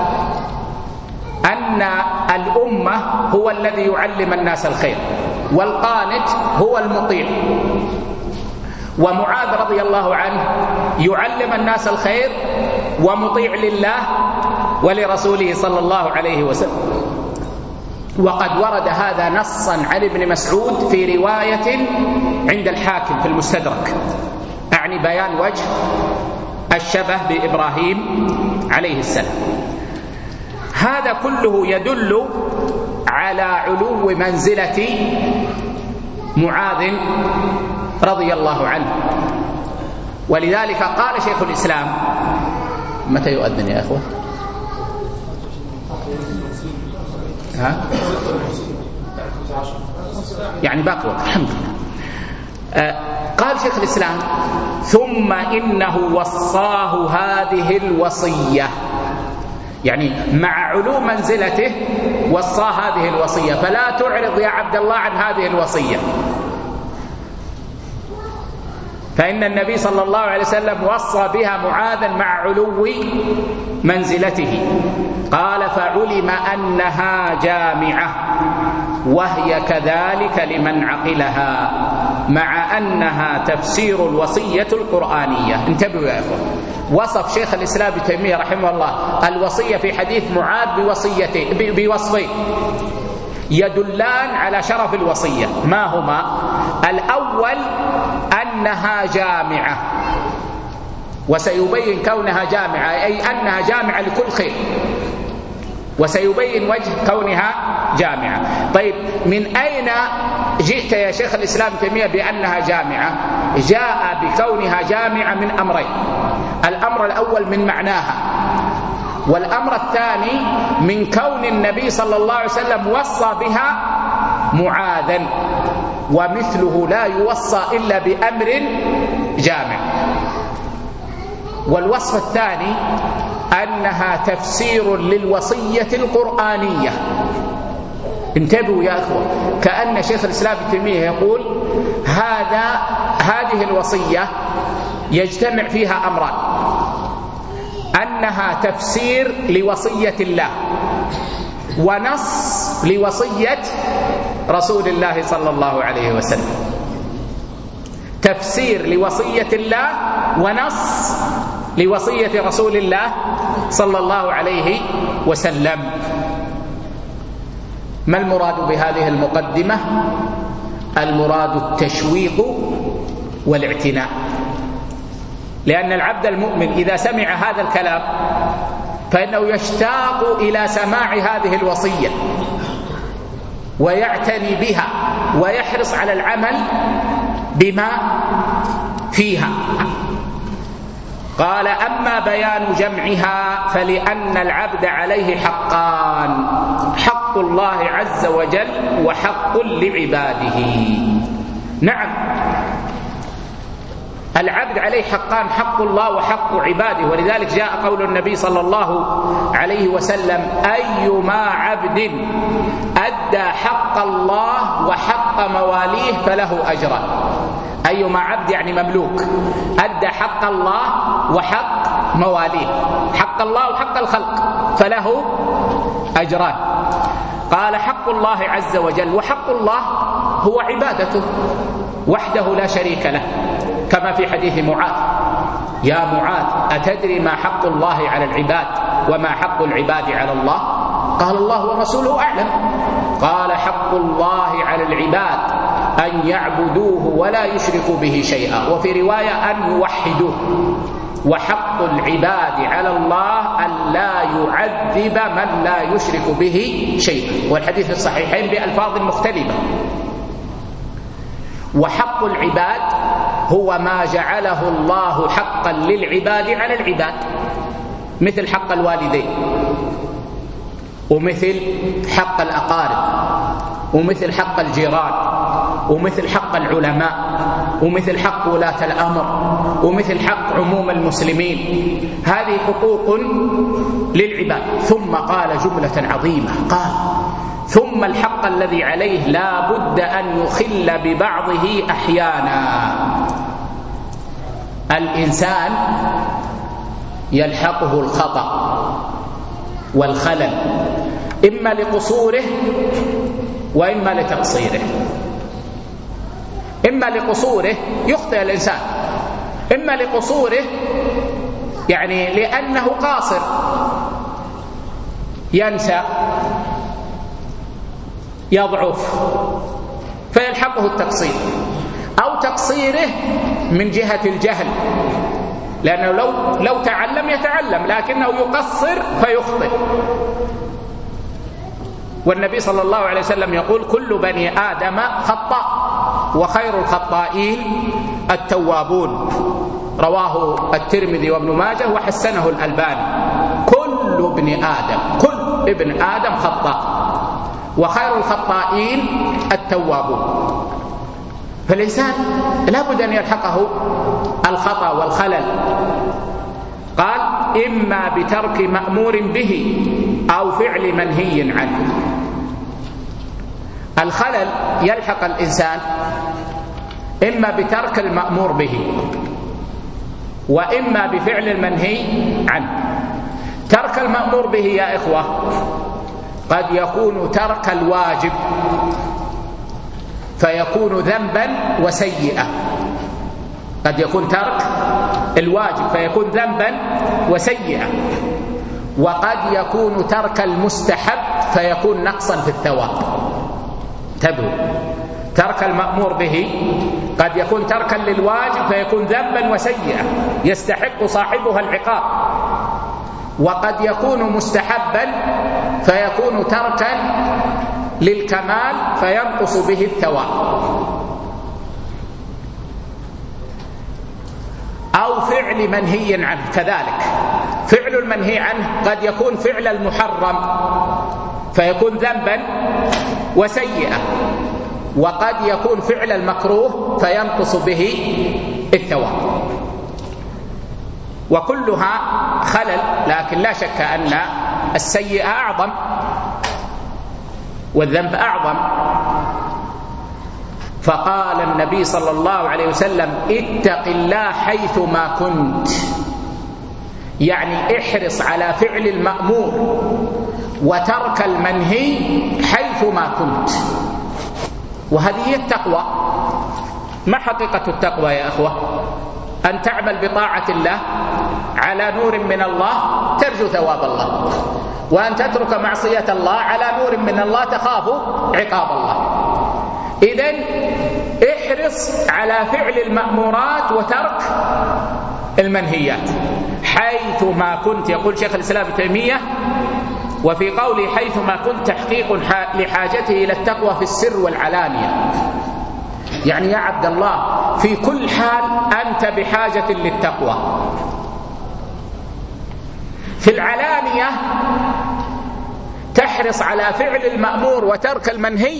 أن الأمة هو الذي يعلم الناس الخير، والقانت هو المطيع، ومعاذ رضي الله عنه يعلم الناس الخير ومطيع لله ولرسوله صلى الله عليه وسلم. وقد ورد هذا نصا عن ابن مسعود في رواية عند الحاكم في المستدرك، أعني بيان وجه الشبه بإبراهيم عليه السلام. هذا كله يدل على علو منزلة معاذ رضي الله عنه. ولذلك قال شيخ الإسلام، متى يؤذن يا أخوة؟ ها؟ يعني باقي وقت الحمد لله. آه قال شيخ الإسلام ثم إنه وصاه هذه الوصية، يعني مع علو منزلته وصى هذه الوصية، فلا تعرض يا عبد الله عن هذه الوصية، فإن النبي صلى الله عليه وسلم وصى بها معاذا مع علو منزلته. قال فعلم أنها جامعة وهي كذلك لمن عقلها، مع أنها تفسير الوصية القرآنية. انتبهوا يا أخوة، وصف شيخ الإسلام ابن تيمية رحمه الله الوصية في حديث معاذ بوصيته بوصفين يدلان على شرف الوصية. ما هما؟ الأول أنها جامعة، وسيبين كونها جامعة أي أنها جامعة لكل خير، وسيبين وجه كونها جامعة. طيب من أين جئت يا شيخ الإسلام ابن تيمية بأنها جامعة؟ جاء بكونها جامعة من أمرين، الأمر الأول من معناها، والأمر الثاني من كون النبي صلى الله عليه وسلم وصى بها معاذا، ومثله لا يوصى إلا بأمر جامع. والوصف الثاني أنها تفسير للوصية القرآنية. انتبهوا يا أخوة، كأن شيخ الإسلام ابن تيمية يقول هذا هذه الوصية يجتمع فيها أمران، أنها تفسير لوصية الله ونص لوصية رسول الله صلى الله عليه وسلم. تفسير لوصية الله ونص لوصية رسول الله صلى الله عليه وسلم. ما المراد بهذه المقدمة؟ المراد التشويق والاعتناء، لأن العبد المؤمن إذا سمع هذا الكلام فإنه يشتاق إلى سماع هذه الوصية ويعتني بها ويحرص على العمل بما فيها. قال: أما بيان جمعها فلأن العبد عليه حقان: حق الله عز وجل وحق لعباده. نعم، العبد عليه حقان: حق الله وحق عباده، ولذلك جاء قول النبي صلى الله عليه وسلم: أيما عبد أدى حق الله وحق مواليه فله أجران. أيما عبد يعني مملوك أدى حق الله وحق مواليه، حق الله وحق الخلق، فله أجران. قال: حق الله عز وجل، وحق الله هو عبادته وحده لا شريك له، كما في حديث معاذ: يا معاذ أتدري ما حق الله على العباد وما حق العباد على الله؟ قال: الله ورسوله أعلم. قال: حق الله على العباد أن يعبدوه ولا يشركوا به شيئا، وفي رواية أن يوحدوه، وحق العباد على الله أن لا يعذب من لا يشرك به شيئا، والحديث في الصحيحين بألفاظ مختلفة. وحق العباد هو ما جعله الله حقا للعباد على العباد، مثل حق الوالدين، ومثل حق الأقارب، ومثل حق الجيران، ومثل حق العلماء، ومثل حق ولاة الأمر، ومثل حق عموم المسلمين. هذه حقوق للعباد. ثم قال جملة عظيمة، قال: ثم الحق الذي عليه لا بد أن يخل ببعضه أحيانا. الإنسان يلحقه الخطأ والخلل، إما لقصوره وإما لتقصيره. إما لقصوره، يخطئ الإنسان، إما لقصوره يعني لأنه قاصر، ينسى، يضعف، فيلحقه التقصير، أو تقصيره من جهة الجهل، لأنه لو لو تعلم يتعلم، لكنه يقصر فيخطئ. والنبي صلى الله عليه وسلم يقول: كل بني آدم خطاء وخير الخطائين التوابون. رواه الترمذي وابن ماجه وحسنه الألباني. كل ابن آدم، كل ابن آدم خطاء وخير الخطائين التوابون. فالإنسان لا بد أن يلحقه الخطأ والخلل. قال: إما بترك مأمور به أو فعل منهي عنه. الخلل يلحق الإنسان إما بترك المأمور به وإما بفعل المنهي عنه. ترك المأمور به يا إخوة قد يكون ترك الواجب فيكون ذنبا وسيئة، قد يكون ترك الواجب فيكون ذنبا وسيئة، وقد يكون ترك المستحب فيكون نقصا في الثواب. انتبهوا، ترك المأمور به قد يكون تركا للواجب فيكون ذنبا وسيئة يستحق صاحبها العقاب، وقد يكون مستحبا فيكون تركا للكمال فينقص به الثواب، أو فعل منهي عنه. كذلك فعل المنهي عنه قد يكون فعل المحرم فيكون ذنبا وسيئة، وقد يكون فعل المكروه فينقص به الثواب. وكلها خلل، لكن لا شك أن السيئة أعظم والذنب أعظم. فقال النبي صلى الله عليه وسلم: اتق الله حيثما كنت، يعني احرص على فعل المأمور وترك المنهي حيثما كنت. وهذه هي التقوى. ما حقيقة التقوى يا أخوة؟ أن تعمل بطاعة الله على نور من الله ترجو ثواب الله، وأن تترك معصية الله على نور من الله تخاف عقاب الله. إذن احرص على فعل المأمورات وترك المنهيات حيث ما كنت. يقول شيخ الإسلام ابن تيمية وفي قوله حيث ما كنت تحقيق لحاجته إلى التقوى في السر والعلانية، يعني يا عبد الله في كل حال أنت بحاجة للتقوى. في العلانية تحرص على فعل المأمور وترك المنهي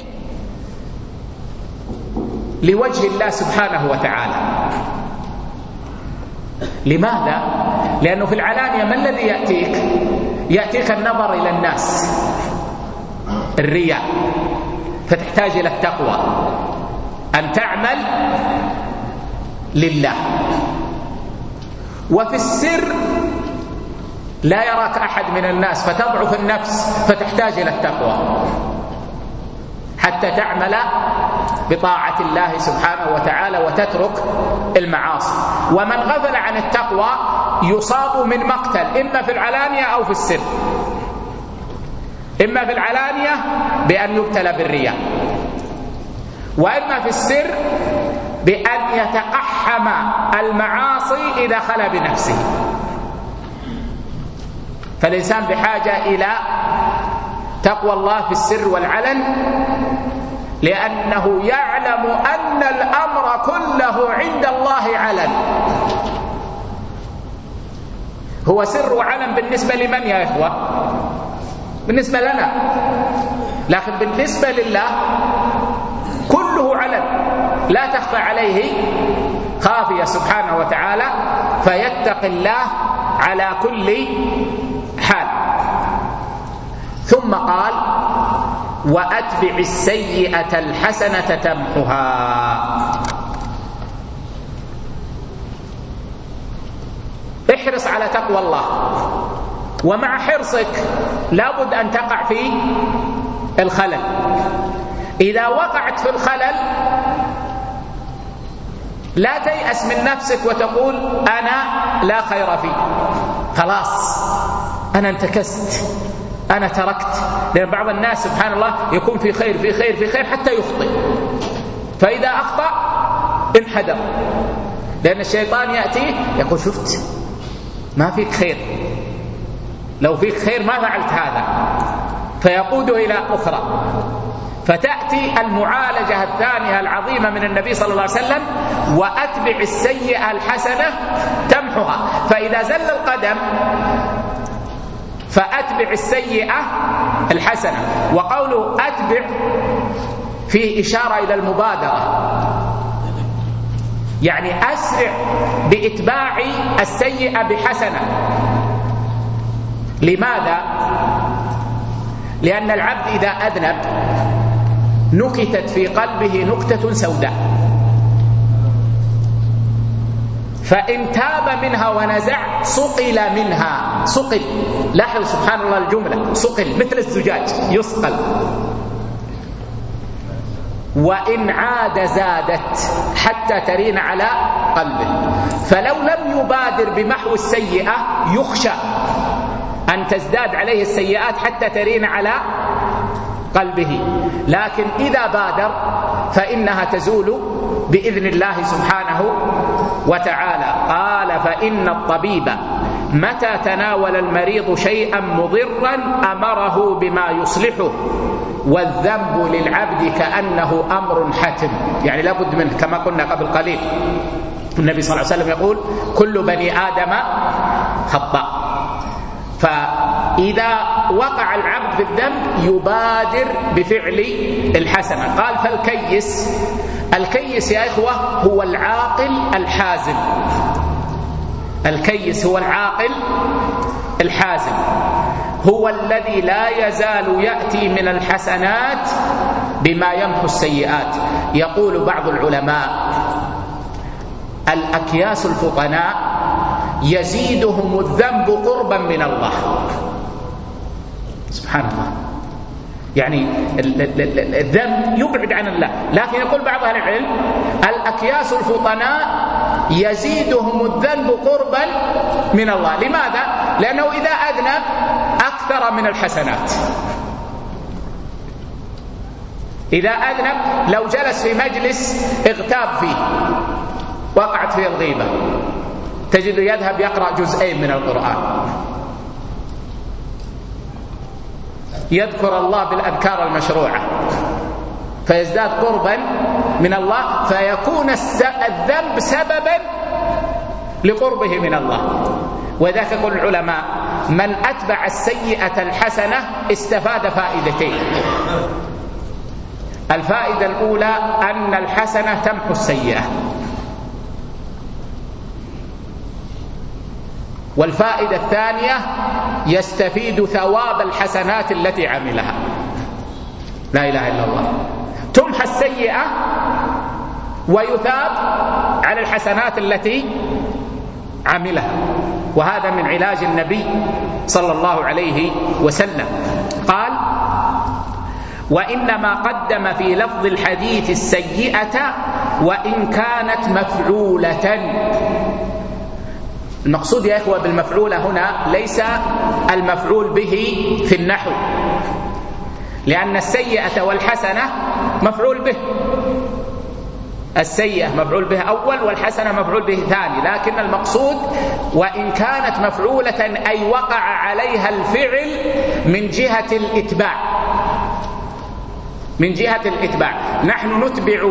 لوجه الله سبحانه وتعالى. لماذا؟ لأنه في العلانية ما الذي يأتيك؟ يأتيك النظر إلى الناس، الرياء، فتحتاج إلى التقوى أن تعمل لله. وفي السر لا يراك أحد من الناس فتضعف النفس فتحتاج إلى التقوى حتى تعمل بطاعة الله سبحانه وتعالى وتترك المعاصي. ومن غفل عن التقوى يصاب من مقتل، إما في العلانية أو في السر. إما في العلانية بأن يبتلى بالرياء، وإما في السر بأن يتقحم المعاصي إذا خلا بنفسه. فالإنسان بحاجة إلى تقوى الله في السر والعلن، لأنه يعلم أن الأمر كله عند الله علن. هو سر وعلن بالنسبة لمن يا إخوة؟ بالنسبة لنا، لكن بالنسبة لله كله علن لا تخفى عليه خافية سبحانه وتعالى، فيتقي الله على كل حال. ثم قال وأتبع السيئة الحسنة تمحها. احرص على تقوى الله، ومع حرصك لابد أن تقع في الخلل. إذا وقعت في الخلل لا تيأس من نفسك وتقول أنا لا خير فيه، خلاص أنا انتكست، أنا تركت. لأن بعض الناس سبحان الله يكون في خير في خير في خير حتى يخطئ، فإذا أخطأ انحدر، لأن الشيطان يأتي يقول شفت ما فيك خير، لو فيك خير ما فعلت هذا، فيقوده إلى أخرى. فتأتي المعالجة الثانية العظيمة من النبي صلى الله عليه وسلم وأتبع السيئة الحسنة تمحها. فإذا زل القدم فأتبع السيئة الحسنة. وقوله أتبع فيه إشارة إلى المبادرة، يعني أسرع بإتباع السيئة بحسنة. لماذا؟ لأن العبد إذا أذنب نكتت في قلبه نكتة سوداء، فإن تاب منها ونزع صقل منها. صقل، لاحظ سبحان الله الجملة، صقل مثل الزجاج يصقل. وإن عاد زادت حتى ترين على قلبه. فلو لم يبادر بمحو السيئة يخشى أن تزداد عليه السيئات حتى ترين على قلبه، لكن إذا بادر فإنها تزول بإذن الله سبحانه وتعالى. قال فإن الطبيب متى تناول المريض شيئا مضرا أمره بما يصلحه، والذنب للعبد كأنه أمر حتم، يعني لا بد منه. كما قلنا قبل قليل النبي صلى الله عليه وسلم يقول كل بني آدم خطاء. فإذا وقع العبد في الذنب يبادر بفعل الحسنة. قال فالكيس، الكيس يا إخوة هو العاقل الحازم. الكيس هو العاقل الحازم، هو الذي لا يزال يأتي من الحسنات بما يمحو السيئات. يقول بعض العلماء الأكياس الفطناء يزيدهم الذنب قربا من الله. سبحان الله، يعني الذنب يبعد عن الله. لكن يقول بعض أهل العلم الأكياس الفطناء يزيدهم الذنب قربا من الله. لماذا؟ لأنه إذا أذنب أكثر من الحسنات. إذا أذنب لو جلس في مجلس اغتاب فيه وقعت فيه الغيبة تجد يذهب يقرأ جزئين من القرآن، يذكر الله بالأذكار المشروعة فيزداد قربا من الله، فيكون الذنب سببا لقربه من الله. وذاك يقول العلماء من أتبع السيئة الحسنة استفاد فائدتين. الفائدة الأولى أن الحسنة تمحو السيئة، والفائدة الثانية يستفيد ثواب الحسنات التي عملها. لا إله إلا الله. تمحى السيئة ويثاب على الحسنات التي عملها، وهذا من علاج النبي صلى الله عليه وسلم. قال وإنما قدم في لفظ الحديث السيئة وإن كانت مفعولة. المقصود يا إخوة بالمفعولة هنا ليس المفعول به في النحو، لأن السيئة والحسنة مفعول به. السيئة مفعول به أول والحسنة مفعول به ثاني، لكن المقصود وإن كانت مفعولة أي وقع عليها الفعل من جهة الإتباع. من جهة الإتباع نحن نتبع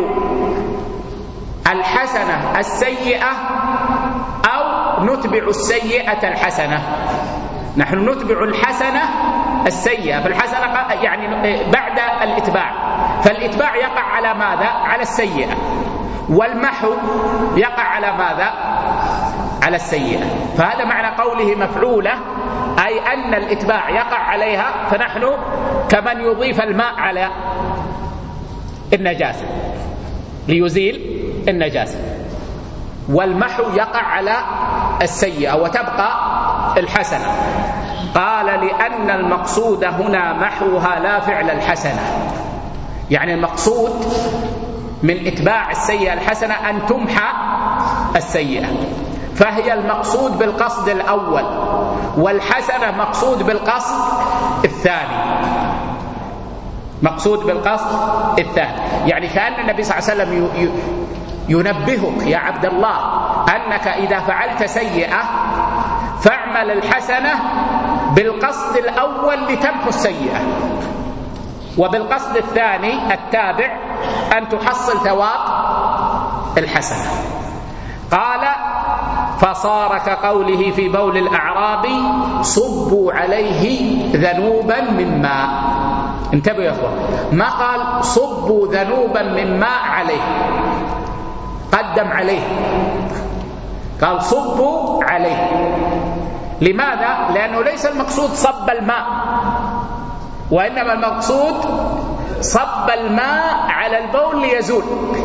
الحسنة السيئة أو نتبع السيئة الحسنة. نحن نتبع الحسنة السيئة، فالحسنة يعني بعد الإتباع، فالإتباع يقع على ماذا؟ على السيئة، والمحو يقع على ماذا؟ على السيئة. فهذا معنى قوله مفعولة، أي أن الإتباع يقع عليها، فنحن كمن يضيف الماء على النجاسة ليزيل النجاسة، والمحو يقع على السيئة وتبقى الحسنة. قال لأن المقصود هنا محوها لا فعل الحسنة، يعني المقصود من إتباع السيئة الحسنة أن تمحى السيئة، فهي المقصود بالقصد الأول، والحسنة مقصود بالقصد الثاني. مقصود بالقصد الثاني، يعني كأن النبي صلى الله عليه وسلم ينبهك يا عبد الله أنك إذا فعلت سيئة فاعمل الحسنة بالقصد الأول لتمحو السيئة، وبالقصد الثاني التابع أن تحصل ثواب الحسنة. قال فصار كقوله في بول الأعرابي صبوا عليه ذنوبا من ماء. انتبهوا يا أخوان، ما قال صبوا ذنوبا من ماء عليه، قدم عليه، قال صبوا عليه. لماذا؟ لأنه ليس المقصود صب الماء، وإنما المقصود صب الماء على البول ليزول.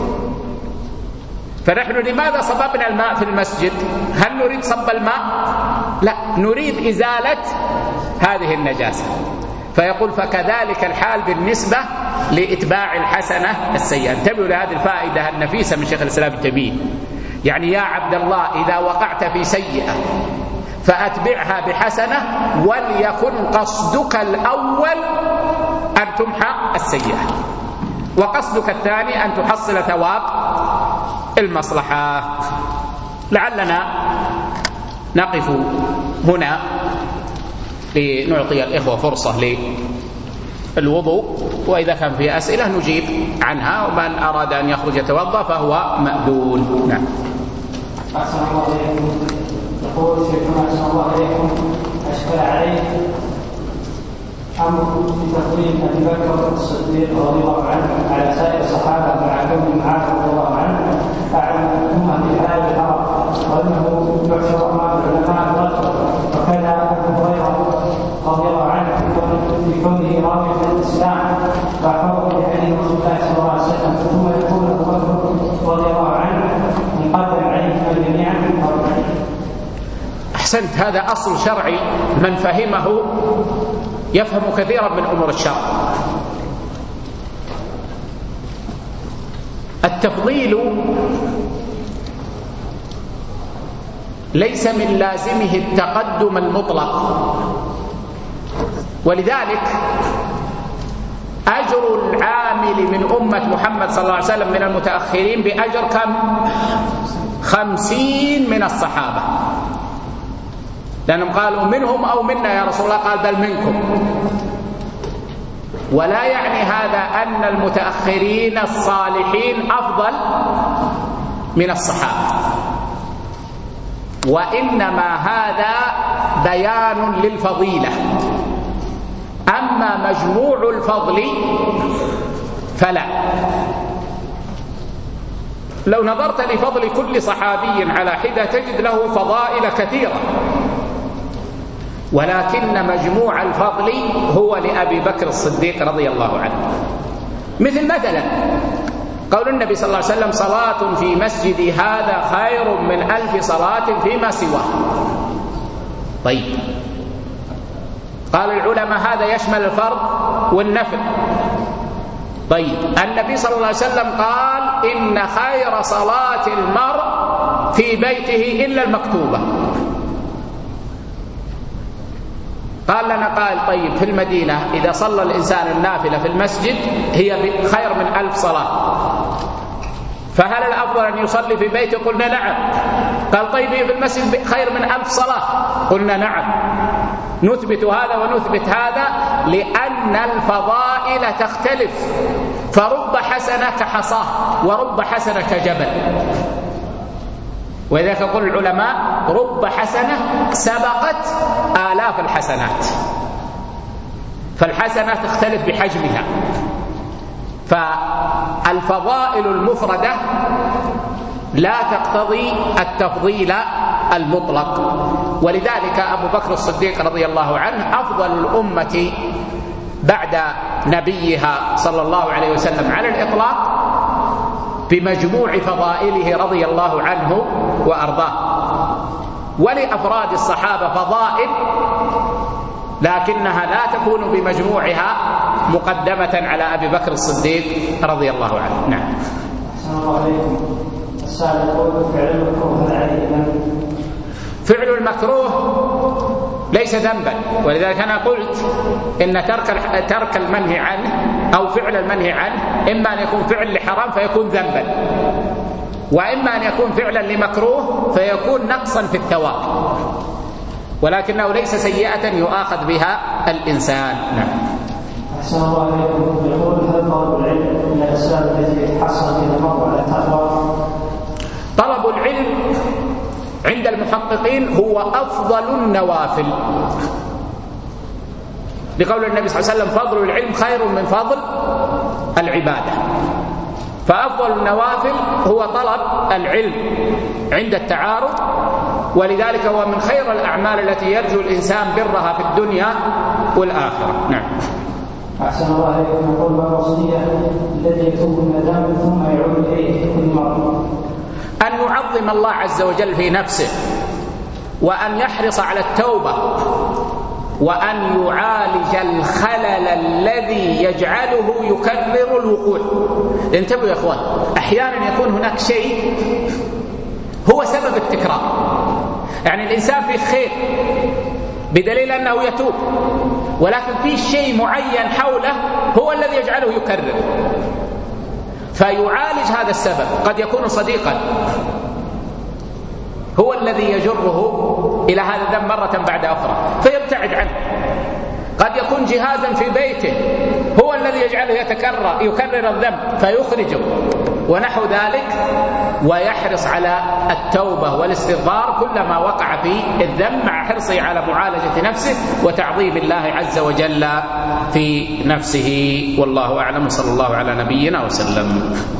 فنحن لماذا صببنا الماء في المسجد؟ هل نريد صب الماء؟ لا، نريد إزالة هذه النجاسة. فيقول فكذلك الحال بالنسبة لإتباع الحسنة السيئة. انتبهوا لهذه الفائدة النفيسة من شيخ الإسلام ابن تيمية. يعني يا عبد الله إذا وقعت في سيئة فأتبعها بحسنة، وليكن قصدك الأول أن تمحى السيئة، وقصدك الثاني أن تحصل ثواب المصلحة. لعلنا نقف هنا لنعطي الإخوة فرصة للوضوء، وإذا كان في أسئلة نجيب عنها، ومن أراد أن يخرج يتوضأ فهو مأذون. نعم. أحسن الله إليكم. يقول شيخنا أحسن الله إليكم، أشكل عليه أمر بتقديم أبي بكر الصديق رضي الله عنه على سائر الصحابة مع كون معاذ رضي الله عنه أعلم الأمة في هذا الأمر، وأنه يعشر أمام العلماء الرجل، وكذا أبو هريرة رضي الله عنه في كونه راويا من الإسلام وأحفظه لحديث رسول الله صلى الله عليه وسلم، ثم يقول أبو بكر رضي الله عنه مقدم عليه جميعا. أحسنت. هذا أصل شرعي من فهمه يفهم كثيرا من أمور الشرع. التفضيل ليس من لازمه التقدم المطلق، ولذلك أجر العامل من أمة محمد صلى الله عليه وسلم من المتأخرين بأجر كم؟ خمسين من الصحابة، لأنهم قالوا منهم أو منا يا رسول الله، قال بل منكم. ولا يعني هذا أن المتأخرين الصالحين أفضل من الصحابة، وإنما هذا بيان للفضيلة. أما مجموع الفضل فلا. لو نظرت لفضل كل صحابي على حدة تجد له فضائل كثيرة، ولكن مجموع الفضل هو لأبي بكر الصديق رضي الله عنه. مثل مثلا قول النبي صلى الله عليه وسلم: صلاة في مسجدي هذا خير من ألف صلاة فيما سواه. طيب، قال العلماء هذا يشمل الفرض والنفل. طيب، النبي صلى الله عليه وسلم قال: إن خير صلاة المرء في بيته إلا المكتوبة. قال لنا قال: طيب، في المدينة إذا صلى الإنسان النافلة في المسجد هي خير من ألف صلاة، فهل الأفضل أن يصلي في بيته؟ قلنا نعم. قال: طيب، في المسجد خير من ألف صلاة؟ قلنا نعم. نثبت هذا ونثبت هذا لأن الفضائل تختلف، فرب حسنة كحصاه ورب حسنة كجبل. ولذلك يقول العلماء: رب حسنة سبقت آلاف الحسنات. فالحسنة تختلف بحجمها، فالفضائل المفردة لا تقتضي التفضيل المطلق. ولذلك أبو بكر الصديق رضي الله عنه أفضل الأمة بعد نبيها صلى الله عليه وسلم على الإطلاق بمجموع فضائله رضي الله عنه وأرضاه. ولأفراد الصحابة فضائل، لكنها لا تكون بمجموعها مقدمة على أبي بكر الصديق رضي الله عنه. نعم. أحسن الله عليكم. السائل يقول: فعل المكروه هل عليه ذنب؟ فعل المكروه ليس ذنبا، ولذلك أنا قلت إن ترك ترك المنهي عنه أو فعل المنهي عنه إما أن يكون فعل لحرام فيكون ذنبا، وإما أن يكون فعلا لمكروه فيكون نقصا في الثواب، ولكنه ليس سيئة يؤاخذ بها الإنسان. نعم. أحسن الله عليكم. يقول: هل طلب العلم من الأسباب التي يتحصل بها المرء على التقوى؟ طلب العلم عند المحققين هو أفضل النوافل، لقول النبي صلى الله عليه وسلم: فضل العلم خير من فضل العبادة. فأفضل النوافل هو طلب العلم عند التعارض، ولذلك هو من خير الأعمال التي يرجو الإنسان برها في الدنيا والآخرة. نعم. أحسن الله عليكم. يقول: ما الوصية الذي يتوب من الذنب ثم يعود إليه كل مرة؟ أن يعظم الله عز وجل في نفسه، وأن يحرص على التوبة، وأن يعالج الخلل الذي يجعله يكرر الوقوع. انتبهوا يا أخوان، أحيانا يكون هناك شيء هو سبب التكرار، يعني الإنسان في خير بدليل أنه يتوب، ولكن في شيء معين حوله هو الذي يجعله يكرر، فيعالج هذا السبب. قد يكون صديقا هو الذي يجره إلى هذا الذنب مرة بعد أخرى فيبتعد عنه. قد يكون جهازا في بيته هو الذي يجعله يتكرر يكرر الذنب فيخرجه ونحو ذلك، ويحرص على التوبة والاستغفار كلما وقع في الذنب، مع حرصه على معالجة نفسه وتعظيم الله عز وجل في نفسه. والله أعلم، صلى الله على نبينا وسلم.